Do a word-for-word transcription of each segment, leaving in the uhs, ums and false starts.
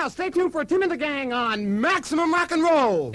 now, stay tuned for Tim and the Gang on Maximum Rock and Roll.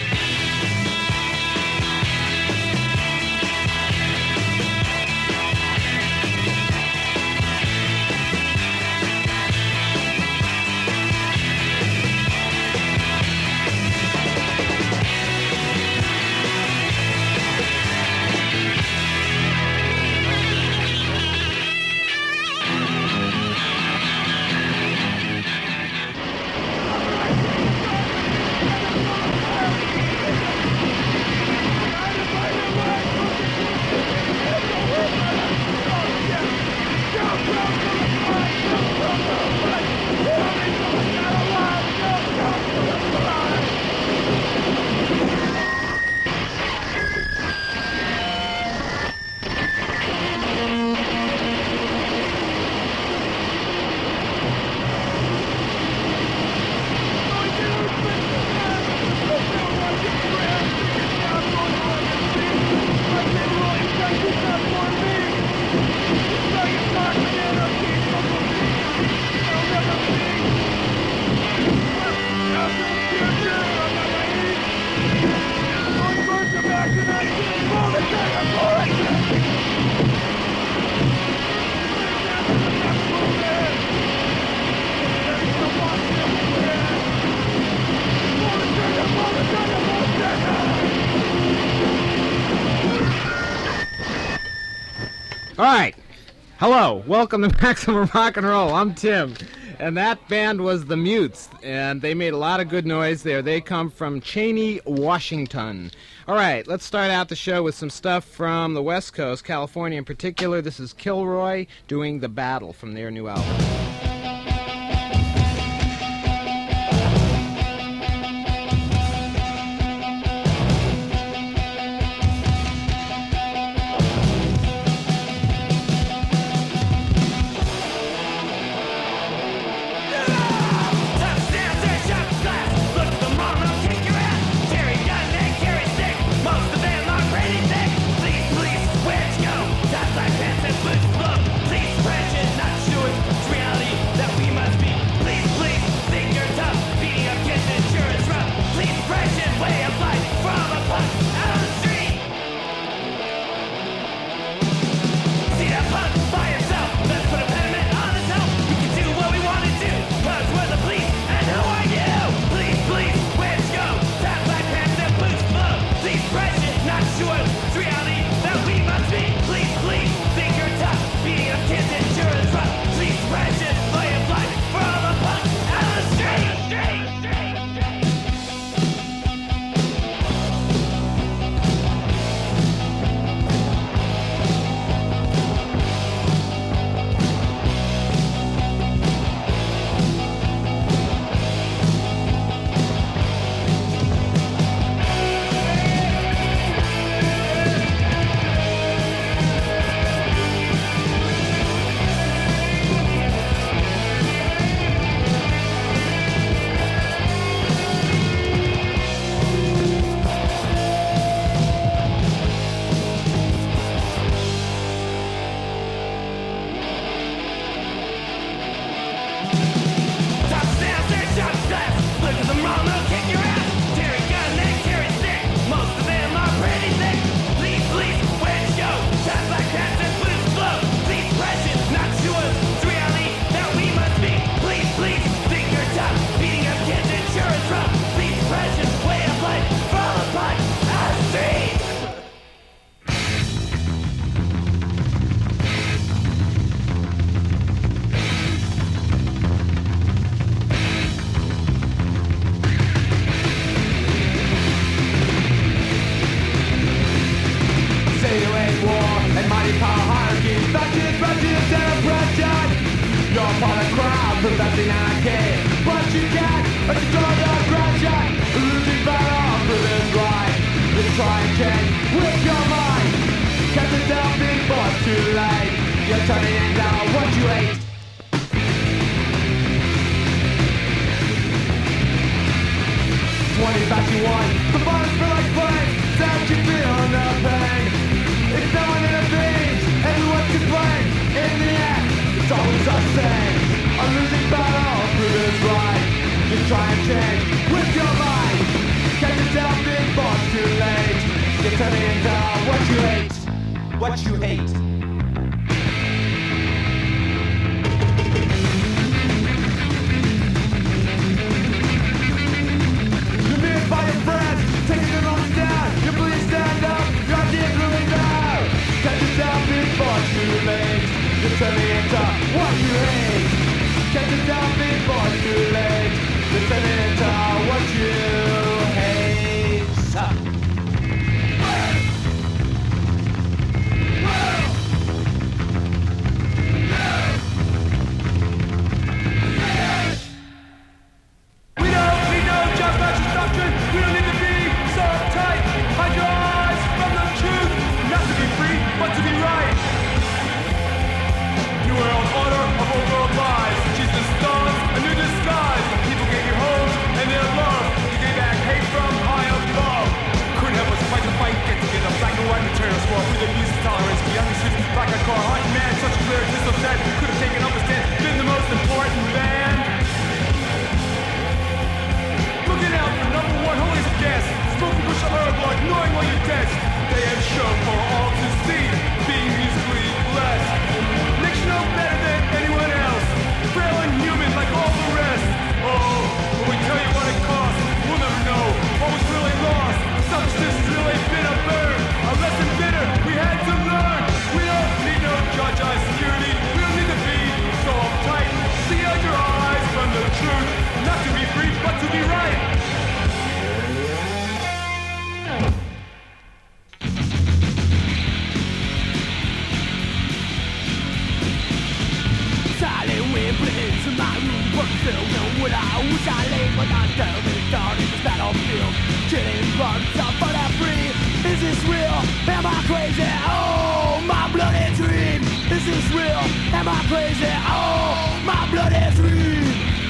All right. Hello. Welcome to Maximum Rock and Roll. I'm Tim. And that band was The Mutes. And they made a lot of good noise there. They come from Cheney, Washington. All right. Let's start out the show with some stuff from the West Coast, California in particular. This is Kilroy doing The Battle from their new album. You try and change with your mind. Catch yourself before it's too late. You're turning into what you hate. What you hate. You're made by your friends, taking them on down. You please stand up, your ideas really loud. Catch yourself before it's too late. You're turning into what you hate. Catch yourself before it's too late. You're turning into what you hate. We don't need no just matches doctrine. We don't need to be so uptight. Hide your eyes from the truth. Not to be free, but to be right. You were on order of old world lies. Jesus stars, a new disguise. People gave you hope and their love. You gave back hate from high above. Couldn't help us fight the fight, get together. Black and white material swap with the music tolerance. Beyond the streets, black and car, hot man. Such a clear crystal set. Could have taken up a stand. Been the most important man. Looking out for number one holiest guest. Smoking bush of herb blood, knowing what you test. They have shown for all to see. Being musically blessed. Makes you know better than anyone else. Frail and human like all the rest. Oh, when we tell you what it costs, we'll never know what was really lost. Substance has really been a burn. A lesson bitter we had to learn. We don't need no judge eye security. We don't need to be so uptight. See out your eyes from the truth. Not to be free, but to be right. Silent wind bleeds in my room, but filled with wood. I wish I lay my down in the dark in this battlefield. Killing bugs up for that free. Is this real? Am I crazy? Oh, my bloody dream. Is this real? Am I crazy? Oh, my bloody dream.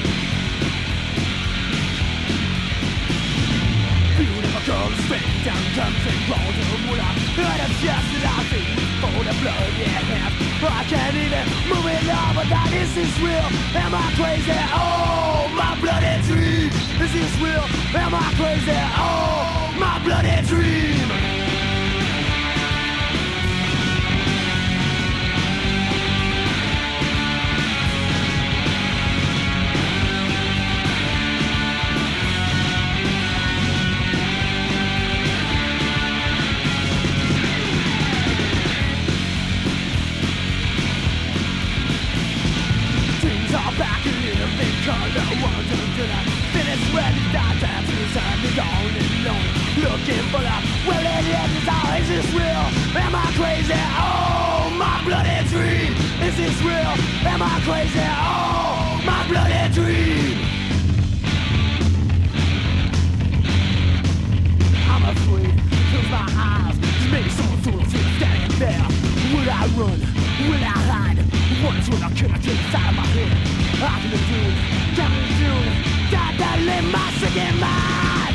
Beautiful girls straight down, comes and rolls in the wood. And it's just that I think for the blood, yeah. I can't even move it up, but that is this real? Am I crazy? Oh, my bloody dream. Is this real? Am I crazy? Oh, my bloody dream. Back in the living color, one to the finish when it's not time to sign me on and on. Looking for the well it is, oh, is this real? Am I crazy? Oh, my bloody dream. Is this real? Am I crazy? Oh, my bloody dream. I'm afraid, close my eyes. Just make some fools standing there. Will I run? Will I hide? Once when I cannot get inside of my head. I can do, can do, that that live my second mind.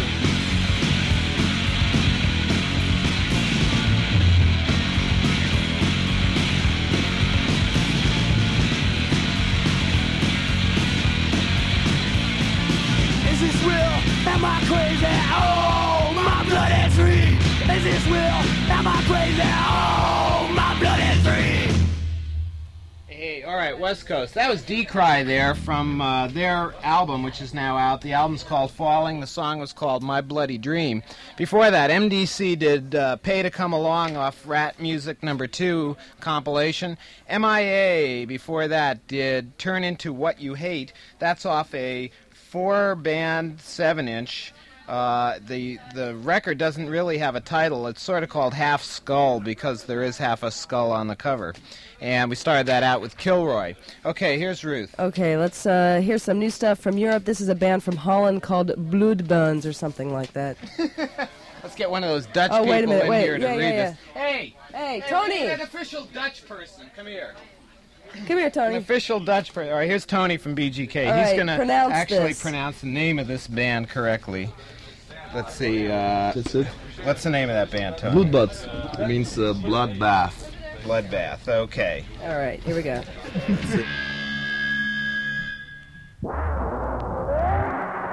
Is this real? Am I crazy? Oh, my bloody dream. Is this real? Am I crazy? Oh, my bloody dream. Hey, all right, West Coast. That was Decry there from uh, their album, which is now out. The album's called Falling. The song was called My Bloody Dream. Before that, M D C did uh, Pay to Come Along off Rat Music number two compilation. M I A, before that, did Turn Into What You Hate. That's off a four-band, seven-inch. Uh, the the record doesn't really have a title. It's sort of called Half Skull because there is half a skull on the cover. And we started that out with Kilroy. Okay, here's Ruth. Okay, let's uh, hear some new stuff from Europe. This is a band from Holland called Bloodbuns or something like that. Let's get one of those Dutch oh, people wait a minute, in wait. here to yeah, read yeah, yeah. this. Hey! Hey, hey Tony! An official Dutch person. Come here. Come here, Tony. An official Dutch person. All right, here's Tony from B G K. All He's right, going to pronounce actually this. pronounce the name of this band correctly. Let's see. Uh, That's it. What's the name of that band, Tony? Bloodbath. It means uh, bloodbath. Bloodbath. Okay. All right, here we go.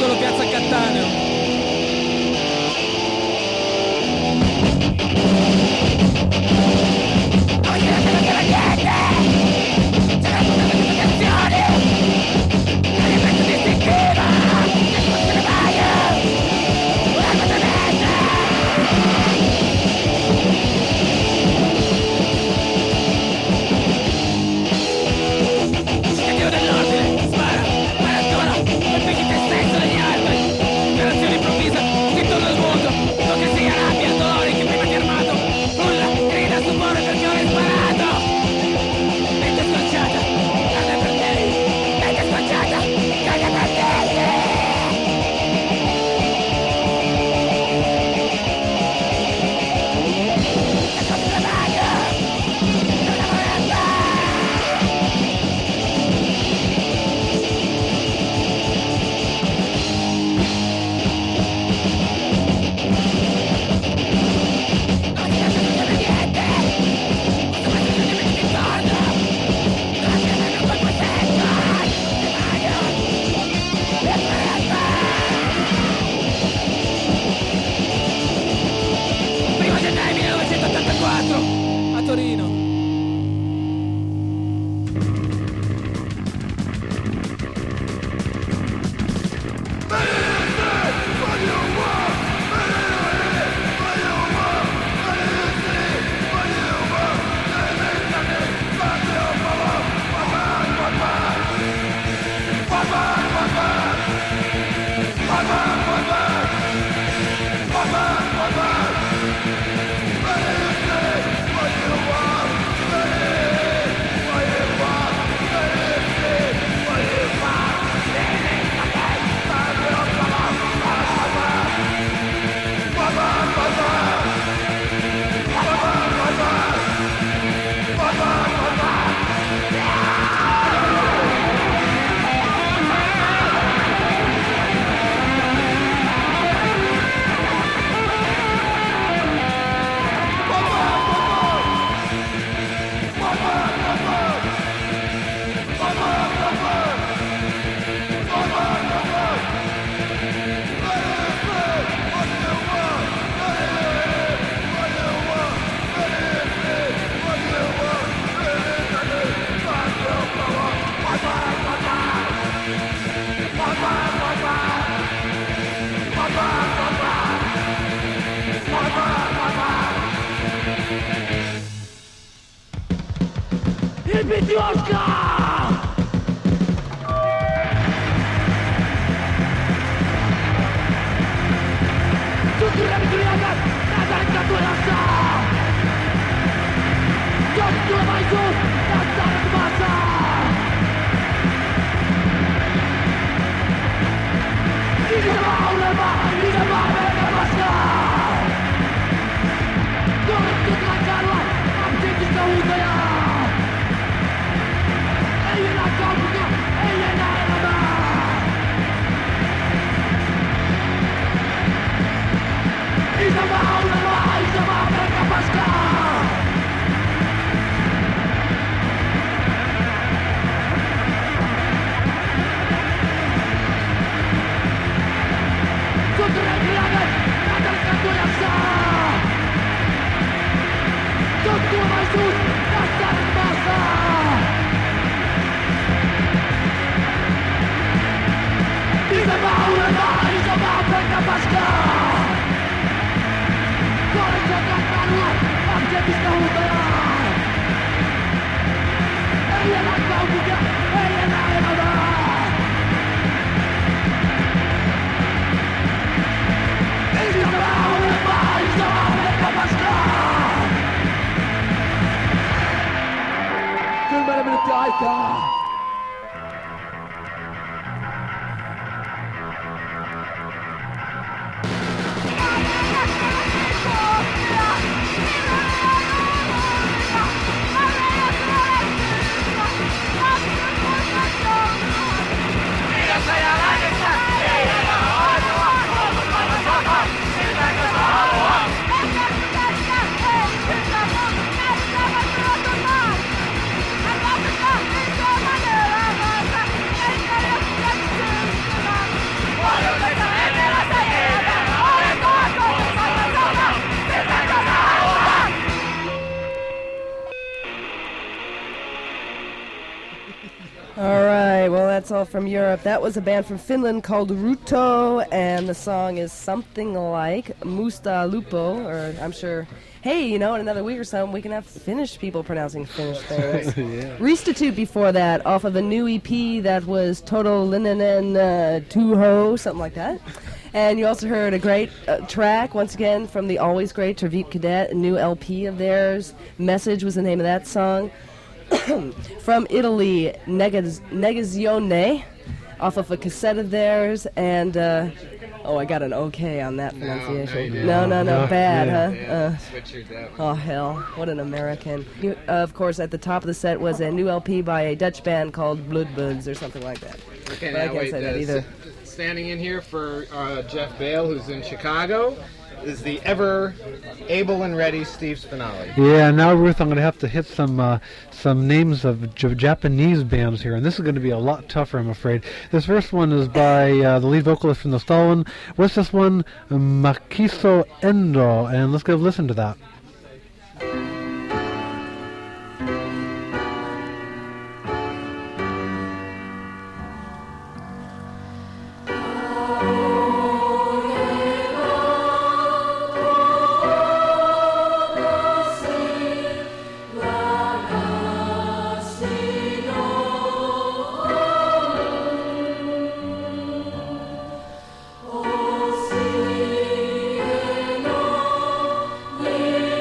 solo Piazza Cattaneo. Isama, Isama, Isama, Isama, Isama, All right, well, that's all from Europe. That was a band from Finland called Ruto, and the song is something like Musta Lupo, or I'm sure, hey, you know, in another week or something, we can have Finnish people pronouncing Finnish things. Yeah. Restitute before that, off of a new E P that was Toto Linnanen uh, Tuho, something like that. And you also heard a great uh, track, once again, from the always great Tervit Cadet, a new L P of theirs. Message was the name of that song. From Italy, Negaz- Negazione, off of a cassette of theirs, and, uh, oh, I got an okay on that pronunciation. No, no, no, No, bad, yeah. huh? Yeah, Uh, switchered that one. oh, hell, what an American. You, uh, of course, at the top of the set was a new L P by a Dutch band called Bloodbuds, or something like that. Okay, But I now can't wait, say that uh, either. s- standing in here for uh, Jeff Bale, who's in Chicago, is the ever able and ready Steve Spinelli. Yeah, now Ruth, I'm going to have to hit some uh, some names of J- Japanese bands here, and this is going to be a lot tougher, I'm afraid. This first one is by uh, the lead vocalist from the Stalin. What's this one? Makiso Endo, and let's go listen to that. Yeah.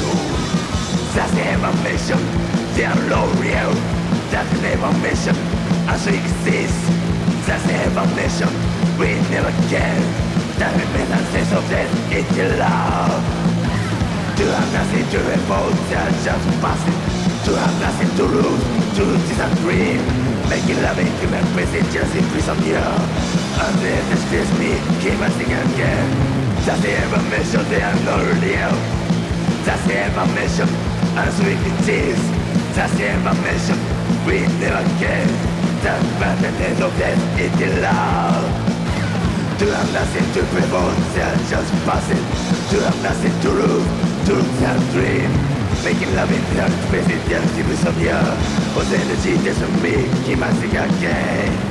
That's never mission, they're low real. That's never mission, as we exist. That's never mission, we never can. That remains a sense of death, it's your love. To have nothing to revolt, they're just passing. To have nothing to lose, to disagree. Making love in human prison, just in prison, yeah. And then this feels me, keep asking again. That's never mission, they are not real. That's never mission, as we exist. That's never mission, we never can. That madness of death is the love. To have nothing to prevent, they're just passing. To have nothing to lose, to that dream. Making love in dark space, it's just give me some yeah. Whose energy doesn't me, keep asking again.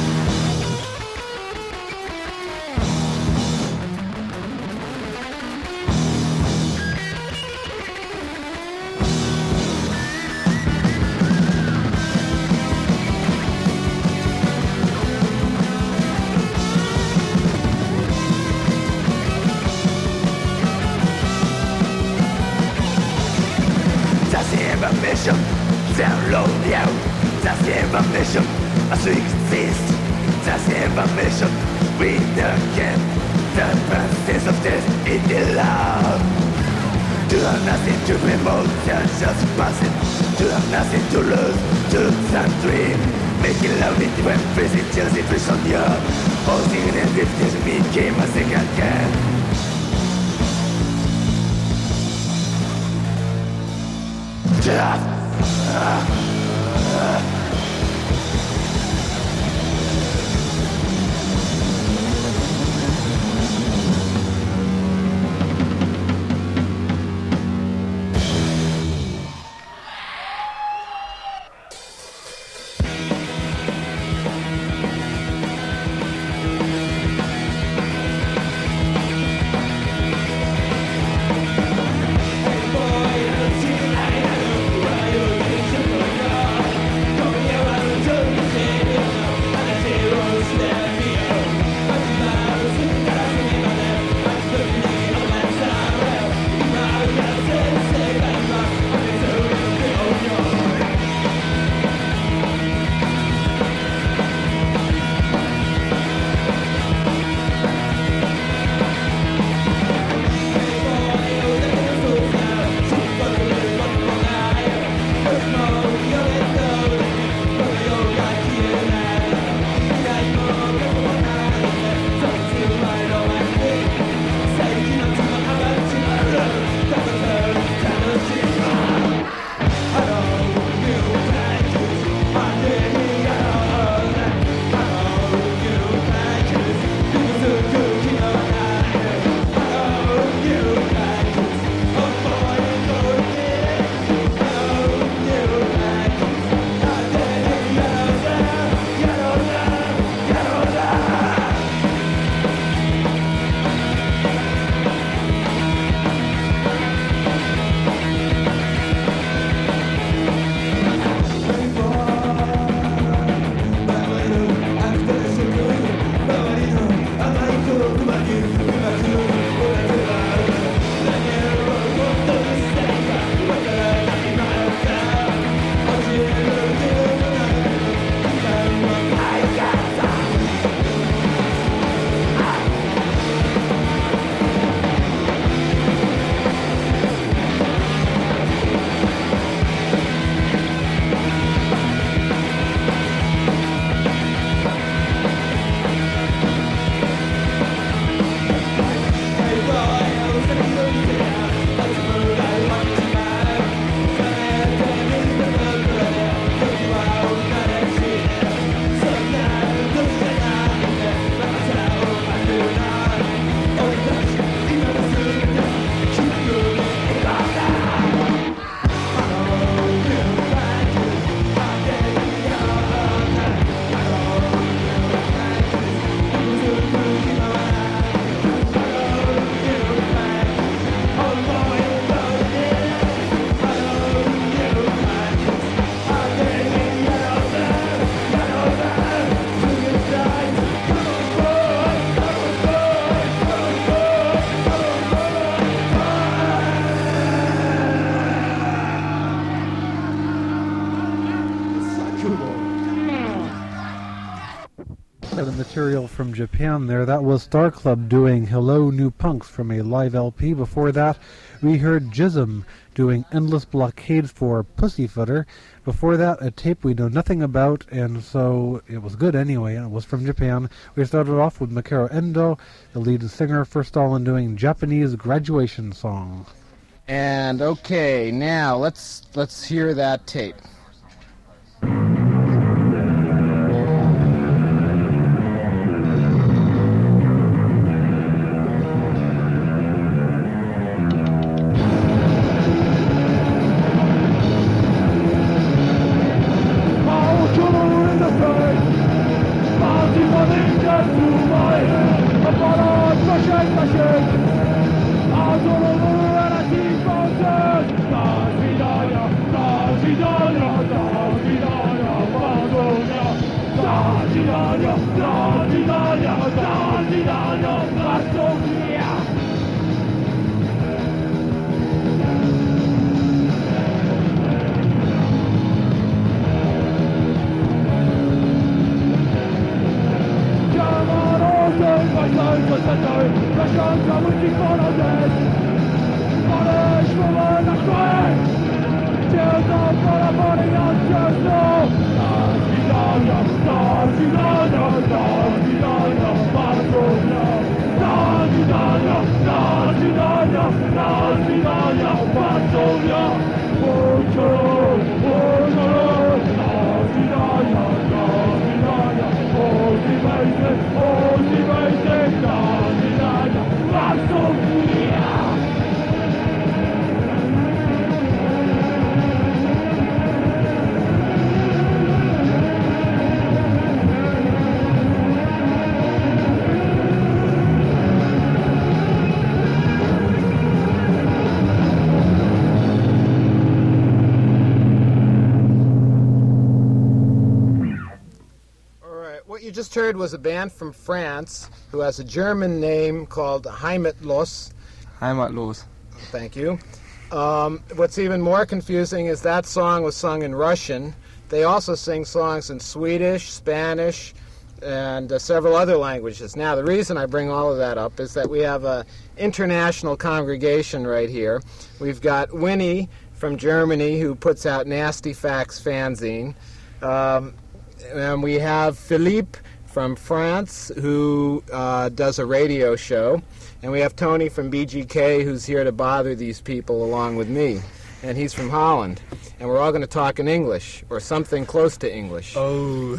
They're low down, that's the information as we exist. That's the information we never get. The process of death in the love. To have nothing to promote, they're just passing. To have nothing to lose, to that dream. Making love in different prison, just in prison, yeah. Holding and lifting me, came a second can. Just Uh, uh. Hey boy, of the material from Japan there. That was Star Club doing Hello New Punks from a live L P. Before that, we heard Jism doing Endless Blockade for Pussyfooter. Before that, a tape we know nothing about, and so it was good anyway, and it was from Japan. We started off with Makaro Endo, the lead singer for Stalin, doing Japanese Graduation Song. And okay, now let's let's hear that tape. Just heard was a band from France who has a German name called Heimatlos. Heimatlos. Thank you. Um, what's even more confusing is that song was sung in Russian. They also sing songs in Swedish, Spanish, and uh, several other languages. Now, the reason I bring all of that up is that we have an international congregation right here. We've got Winnie from Germany, who puts out Nasty Facts fanzine. Um, and we have Philippe from France, who uh, does a radio show. And we have Tony from B G K, who's here to bother these people along with me. And he's from Holland. And we're all going to talk in English, or something close to English. Oh.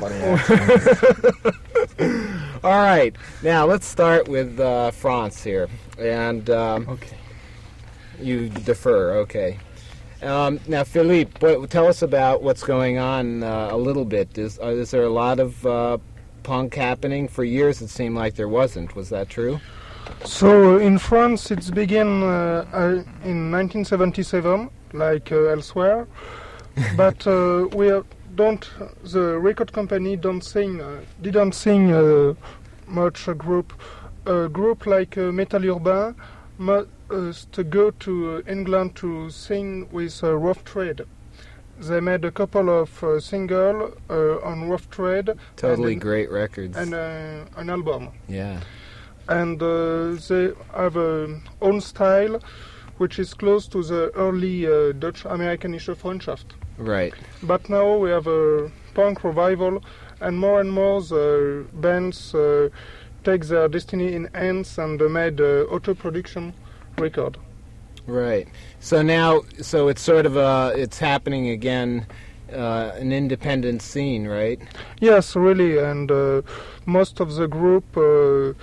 All right. Now, let's start with uh, France here. And um, okay. You defer, okay. Um, now, Philippe, what, tell us about what's going on uh, a little bit. Is, uh, is there a lot of uh, punk happening? For years it seemed like there wasn't. Was that true? So, in France, it's began uh, uh, in nineteen seventy-seven, like uh, elsewhere. But uh, we uh, don't, the record company don't sing, uh, didn't sing uh, much a group. A group like uh, Metal Urbain must uh, go to uh, England to sing with uh, Rough Trade. They made a couple of uh, singles uh, on Rough Trade. Totally and, great records. And uh, an album. Yeah. And uh, they have a own style which is close to the early uh, Dutch-Amerikanische Freundschaft. Right. But now we have a punk revival, and more and more the bands uh, take their destiny in hands and uh, made uh, auto-production record. Right. So now, so it's sort of a, it's happening again, uh, an independent scene, right? Yes, really, and uh, most of the group uh,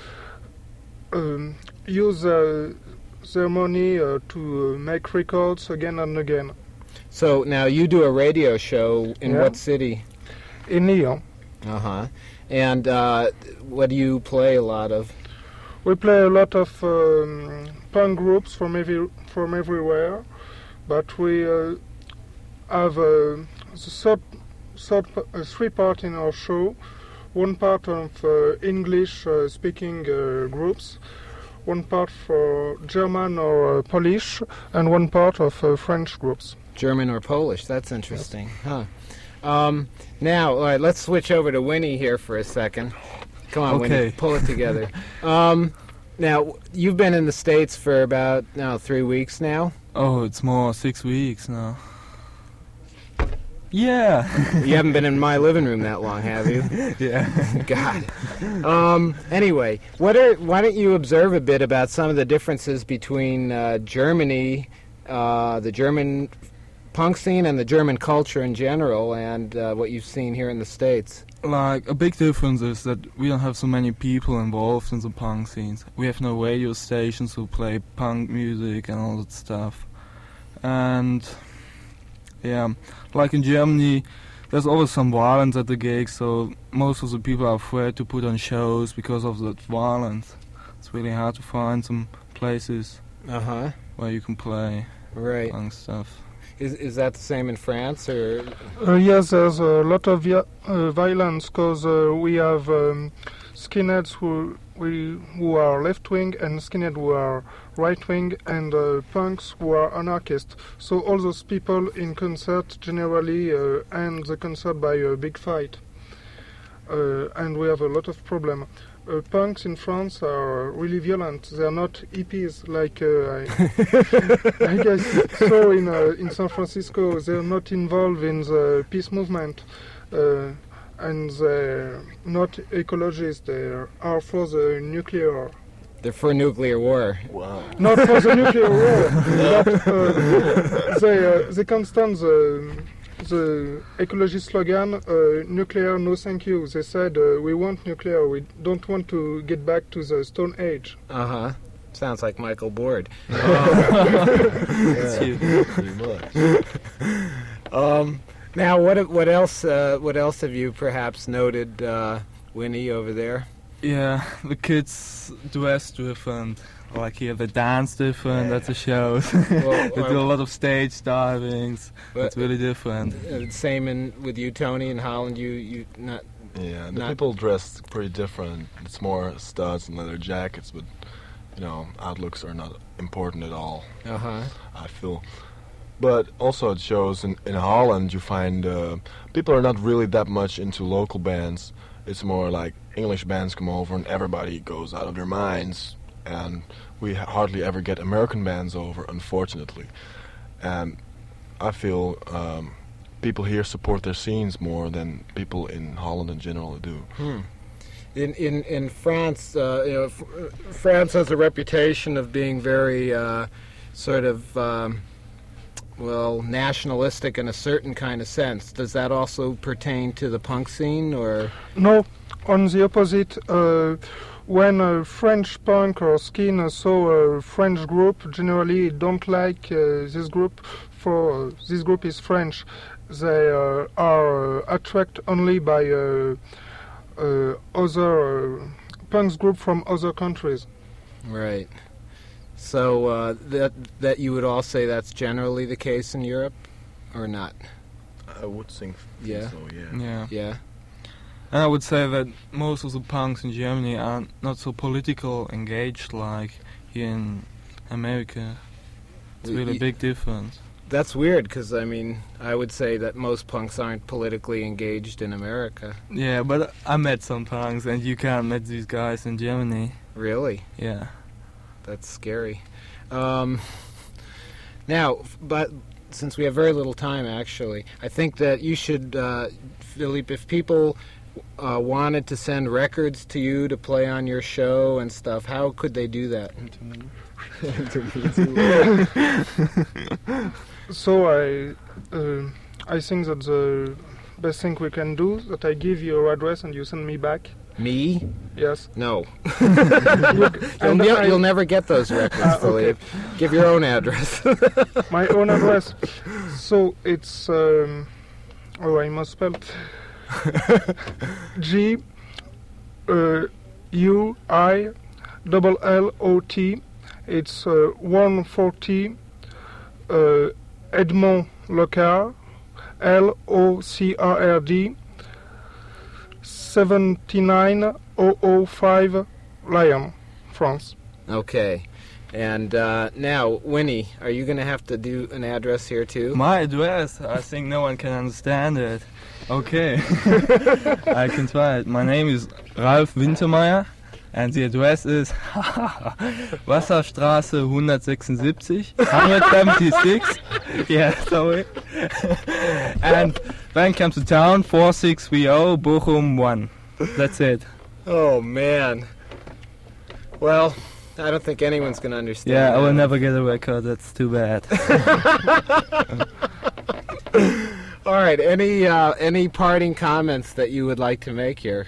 um, use uh, their money uh, to uh, make records again and again. So now you do a radio show in yeah. what city? In Lyon. Uh-huh. And uh, what do you play a lot of? We play a lot of um, punk groups from every, from everywhere, but we uh, have uh, the third, third, uh, three parts in our show. One part of uh, English-speaking uh, uh, groups, one part for German or uh, Polish, and one part of uh, French groups. German or Polish, that's interesting. Yes. Huh. Um, now, all right, let's switch over to Winnie here for a second. Come on, Okay. Winnie, pull it together. um, now, you've been in the States for about, now, three weeks now? Oh, it's more six weeks now. Yeah. You haven't been in my living room that long, have you? Yeah. God. Um, anyway, what are, why don't you observe a bit about some of the differences between uh, Germany, uh, the German punk scene, and the German culture in general, and uh, what you've seen here in the States? Like, a big difference is that we don't have so many people involved in the punk scenes. We have no radio stations who play punk music and all that stuff. And, yeah, like in Germany, there's always some violence at the gigs, so most of the people are afraid to put on shows because of that violence. It's really hard to find some places Uh-huh. where you can play Right. punk stuff. Is is that the same in France, or? Uh, yes, there's a lot of vi- uh, violence because uh, we have um, skinheads who we who are left wing and skinheads who are right wing, and uh, punks who are anarchists. So all those people in concert generally uh, end the concert by a big fight, uh, and we have a lot of problem. Uh, punks in France are really violent. They are not hippies like uh, I, I guess so in uh, in San Francisco. They are not involved in the peace movement, uh, and they're not ecologists. They are for the nuclear. They're for nuclear war. Wow. Not for the nuclear war, but uh, they uh, they can't stand the the ecology slogan, uh, nuclear, no thank you. They said, uh, we want nuclear, we don't want to get back to the Stone Age. Uh-huh. Sounds like Michael Board. Yeah, pretty much. Um, now, what what else? Uh, what else have you perhaps noted, uh, Winnie, over there? Yeah, the kids dress different. Like here, they dance different at the shows. Well, They do a lot of stage divings. But- It's really different. Uh, same in with you, Tony, in Holland. You you not Yeah, the Not- people dress pretty different. It's more studs and leather jackets, but you know, outlooks are not important at all. uh huh. I feel. But also it shows in, in Holland you find uh, people are not really that much into local bands. It's more like English bands come over and everybody goes out of their minds, and we ha- hardly ever get American bands over, unfortunately. And I feel um, people here support their scenes more than people in Holland in general do. Hmm. In in in France, uh, you know, F- France has a reputation of being very uh, sort of um, well nationalistic in a certain kind of sense. Does that also pertain to the punk scene, or? No, on the opposite, uh, when a French punk or skin uh, saw a French group, generally don't like uh, this group, for uh, this group is French. They uh, are uh, attracted only by uh, uh, other uh, punks group from other countries. Right. So uh, that that you would all say that's generally the case in Europe, or not? I would think Yeah. so, yeah. Yeah. Yeah. And I would say that most of the punks in Germany are not so political engaged like here in America. It's really a big difference. That's weird, because I mean, I would say that most punks aren't politically engaged in America. Yeah, but I met some punks, and you can't meet these guys in Germany. Really? Yeah. That's scary. Um, now, f- but since we have very little time, actually, I think that you should, uh, Philippe, if people uh, wanted to send records to you to play on your show and stuff, how could they do that? So I, uh, I think that the best thing we can do that I give you your address and you send me back. Me? Yes. No. You- You'll, and ne- I- you'll never get those records, Ah, okay. Philippe. Give your own address. My own address. So it's um, oh, I must spell it. G uh, U I double L O T. It's uh, one forty uh, Edmond Locard, L O C R R D, seventy-nine oh oh five Lyon, France. Okay. And uh, now, Winnie, are you going to have to do an address here too? My address? I think no one can understand it. Okay. I can try it. My name is Ralf Wintermeyer and the address is Wasserstraße one sixty-six, one seventy-six. Yeah, sorry. And then comes to town, four six three zero, Bochum one. That's it. Oh, man. Well, I don't think anyone's going to understand. Yeah, I will that. never get a record. That's too bad. All right. Any uh, any parting comments that you would like to make here?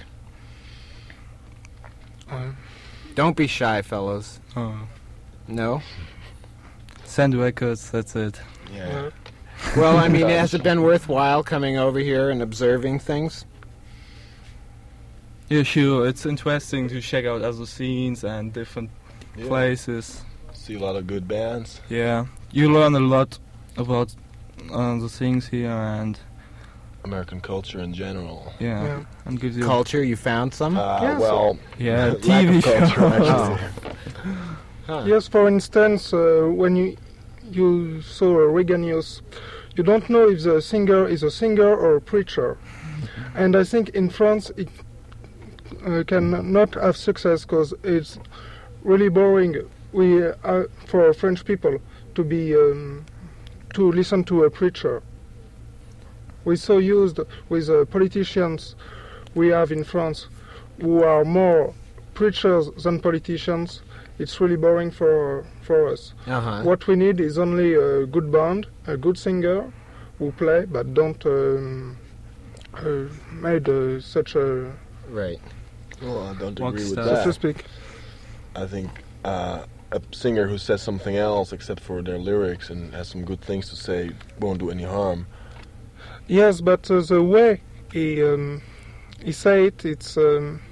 Uh, Don't be shy, fellows. Oh. No? Send records. That's it. Yeah. Well, I mean, has it been worthwhile coming over here and observing things? Yeah, sure. It's interesting to check out other scenes and different Yeah. places. See a lot of good bands. Yeah, you learn a lot about uh, the things here, and American culture in general. yeah, Yeah. and gives you Culture, you found some? Uh, Yes. well, yeah lack T V of culture, shows. actually. Huh. Yes, for instance, uh, when you you saw Reganius, you don't know if the singer is a singer or a preacher. And I think in France it uh, can not have success because it's really boring. We are for French people to be um, to listen to a preacher. We're so used with uh, politicians we have in France who are more preachers than politicians. It's really boring for for us. Uh-huh. What we need is only a good band, a good singer who play, but don't um, uh, made uh, such a Right. Well, I don't Rock agree with star. so to that. speak. I think uh, a singer who says something else except for their lyrics and has some good things to say won't do any harm. Yes, but uh, the way he um, he say it, it's um,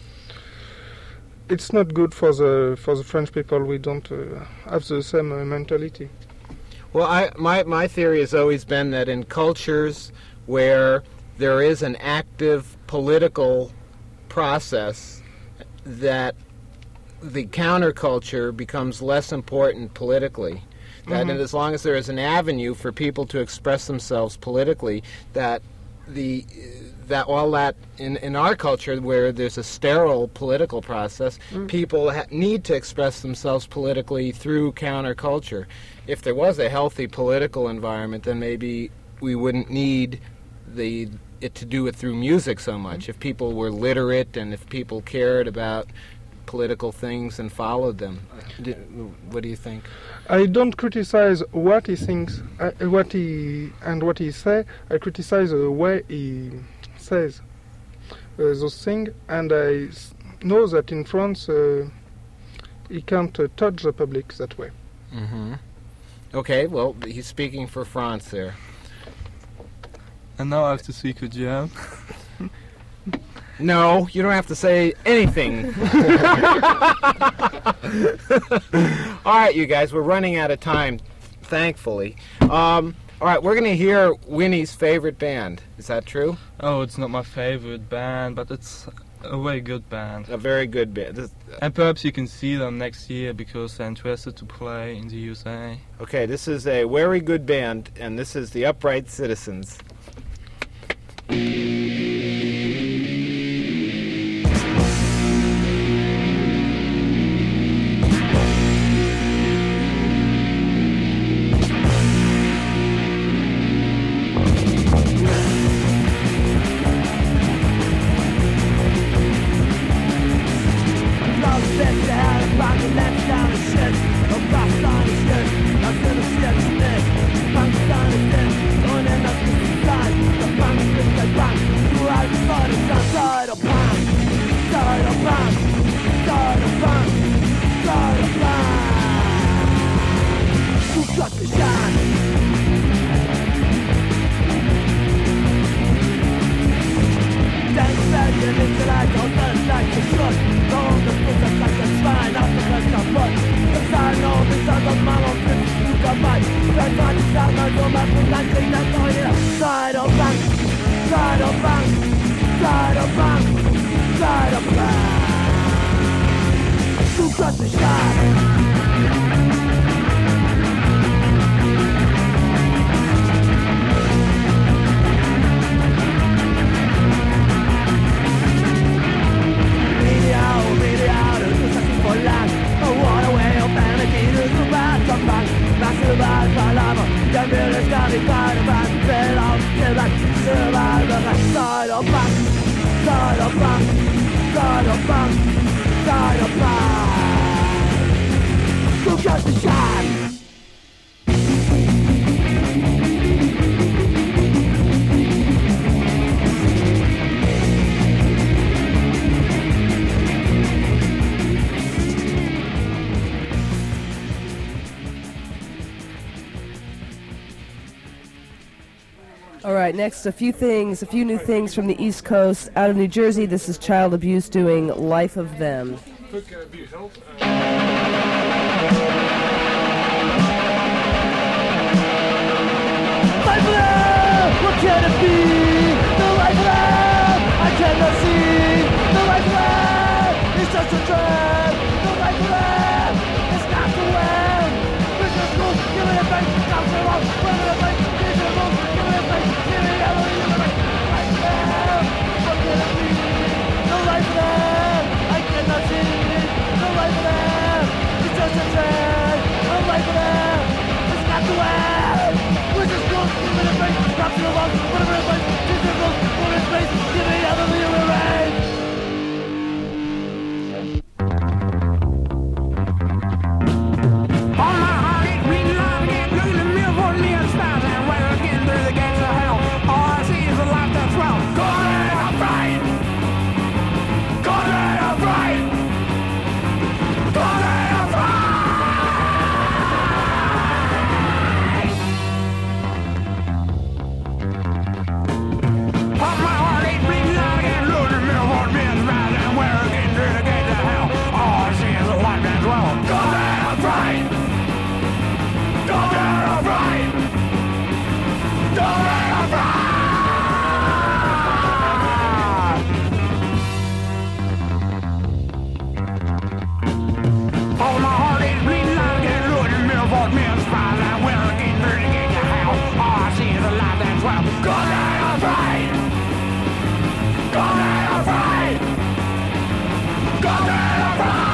it's not good for the for the French people. We don't uh, have the same uh, mentality. Well, I, my, my theory has always been that in cultures where there is an active political process, that the counterculture becomes less important politically. That Mhm. as long as there is an avenue for people to express themselves politically, that the that all that in, in our culture where there's a sterile political process, Mm. people ha- need to express themselves politically through counterculture. If there was a healthy political environment, then maybe we wouldn't need the it to do it through music so much. If people were literate and if people cared about political things and followed them. D- what do you think? I don't criticize what he thinks, uh, what he and what he say. I criticize the way he says uh, those things, and I s- know that in France uh, he can't uh, touch the public that way. Mm-hmm. Okay, well, he's speaking for France there. And now I have to speak with Jam. No, you don't have to say anything. All right, you guys, we're running out of time, thankfully. Um, all right, we're going to hear Winnie's favorite band. Is that true? Oh, it's not my favorite band, but it's a very good band. A very good band. This, And perhaps you can see them next year because they're interested to play in the U S A. okay, this is a very good band, and this is the Upright Citizens. Cut the shot. Side of back, side of back, side of back, side of back. Who got the shot? All right, next, a few things, a few new things from the East Coast. Out of New Jersey, this is Child Abuse doing Life of Them. Life of them, what can it be? The life of them, I cannot see. The life of them is just a dream. The life of them is not the way. Business rules, give me a face, comes along, put it in place, business rules, give me a face, give me a face, give me a face. Life of them, what can it be? The life of them, I cannot see. The life of them is just a dream. The life of them is not the way. Business rules, give me a face, comes along, put it in place, business rules, put it in place, give me a face. On my heart, it reading loud again. Look at the mirror for me and smiles and wait again through the gates of hell. All I see is a life that's wrong. Go ahead, I'm right. Go ahead, I'm right. Go ahead, I'm right. On my heart, it reading loud again. Look at the mirror for me and smiles and wait again through the gates of hell. All I see is a life that's wrong. Go ahead, I'm right. Go there, I'm right. Go there, I'm right. Oh, my heart is bleeding out again. Look at the mirror for me and smile and well again through the gate of hell. All I see is a life that's well. Go there, I'm right. Go there, I'm right. Go there, I'm right.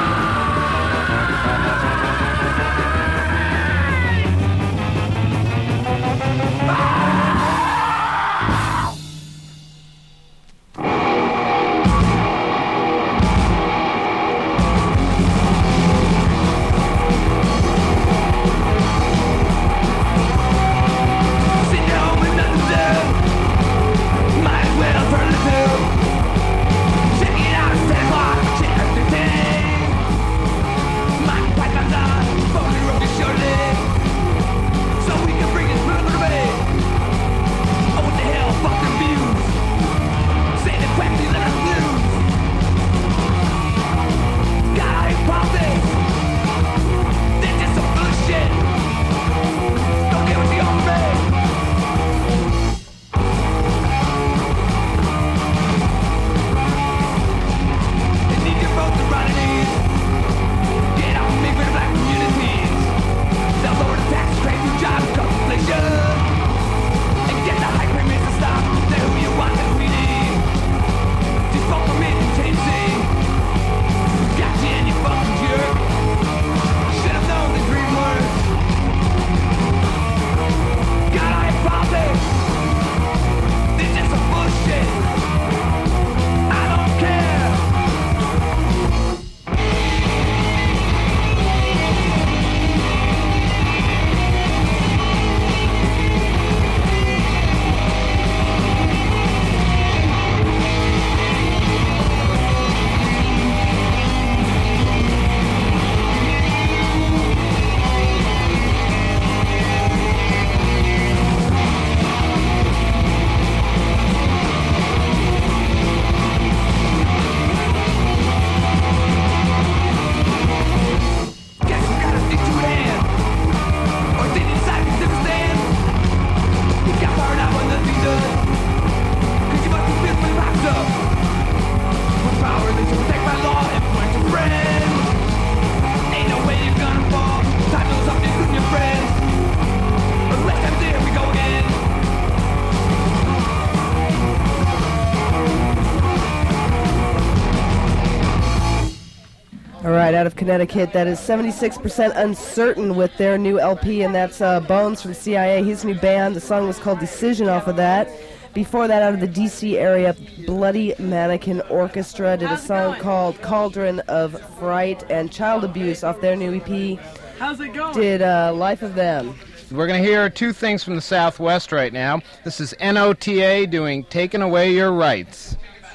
Sit down with nothing to do. Might as well turn the tube. Check it out, it's ten o'clock, check the thing. Might pipe my line, phone it up your shoulder. So we can bring this political debate. Oh, what the hell, fuck the views. Say the quacky, let us lose. God, I hate politics. They're just some bullshit. Don't get what you offer me. They need your vote to run it ease. Get off me for the black communities. They'll lower the taxes, create new jobs, cut inflation. And get the high premiums to stop. They're who you want, they're who you need. Just vote for me and change the got you in your fucking jerk. Should've known the dream works. God, I hate politics. They're just some bullshit. I don't care. Guess you gotta stick to it hand. Or did you decide to still stand? You got fired out when nothing done. Cause you must be fit for the box up. With power that you protect by law and point your friends. Ain't no way you're gonna fall. Time to something including your friends. But last time there we go again. All right, out of Connecticut, that is seventy-six percent Uncertain with their new L P, and that's uh, Bones from C I A. His new band. The song was called Decision off of that. Before that, out of the D C area, Bloody Mannequin Orchestra did a song called Cauldron of Fright, and Child Abuse off their new E P How's it going? did uh, Life of Them. We're going to hear two things from the Southwest right now. This is N O T A doing Taking Away Your Rights.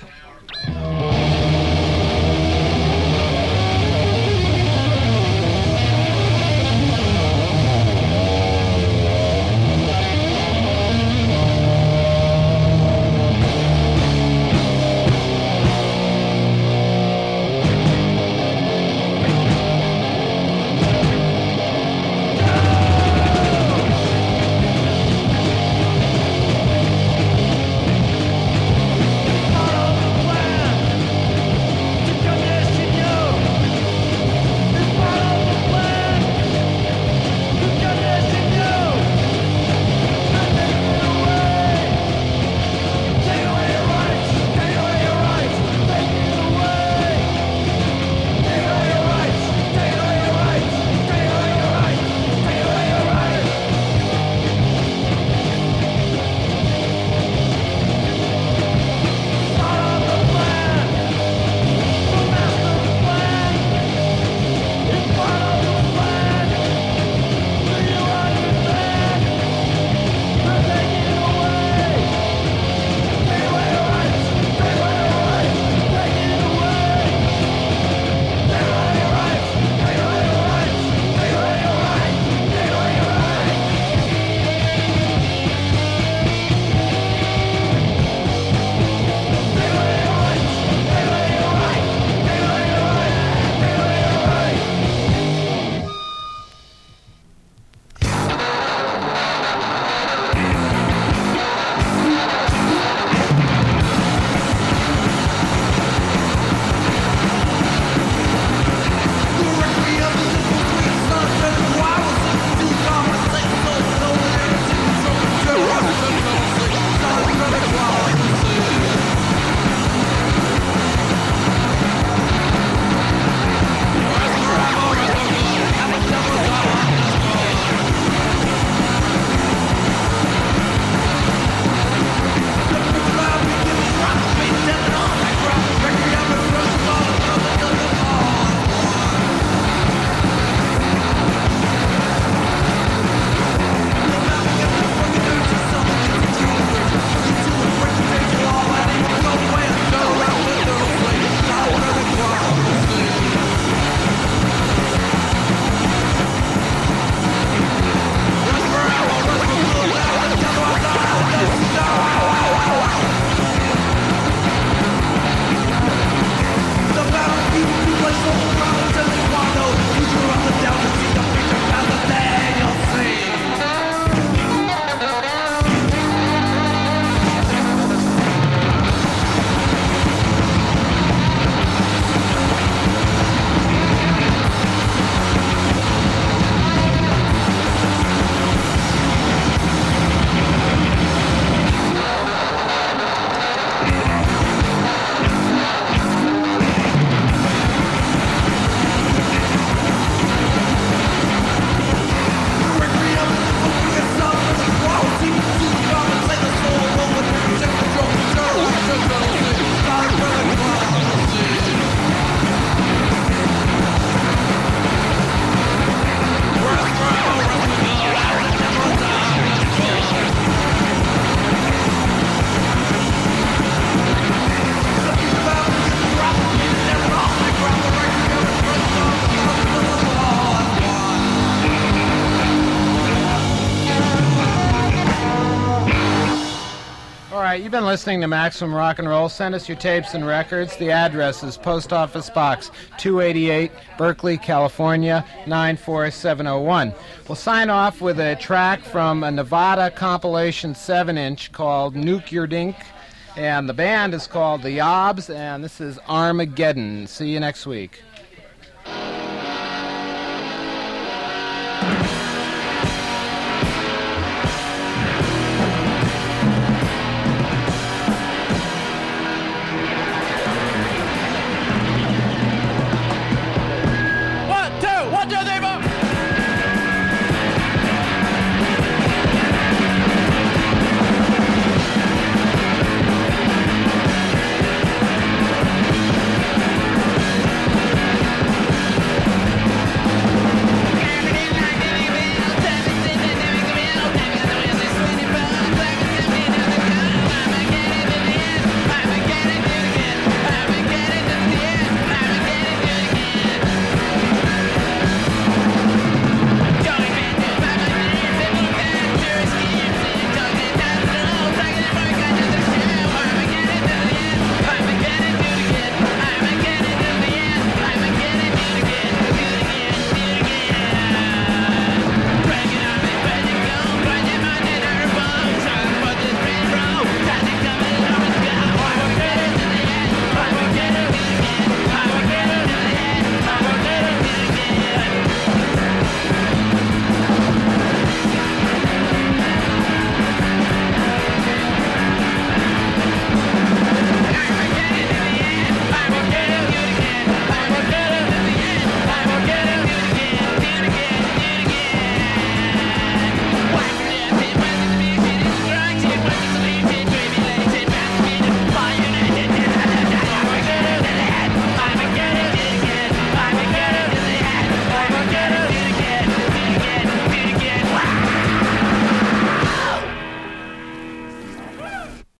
right, you've been listening to Maximum Rock and Roll. Send us your tapes and records. The address is Post Office Box two eighty-eight, Berkeley, California, nine four seven oh one. We'll sign off with a track from a Nevada compilation seven inch called Nuke Your Dink. And the band is called The Yobs, and this is Armageddon. See you next week.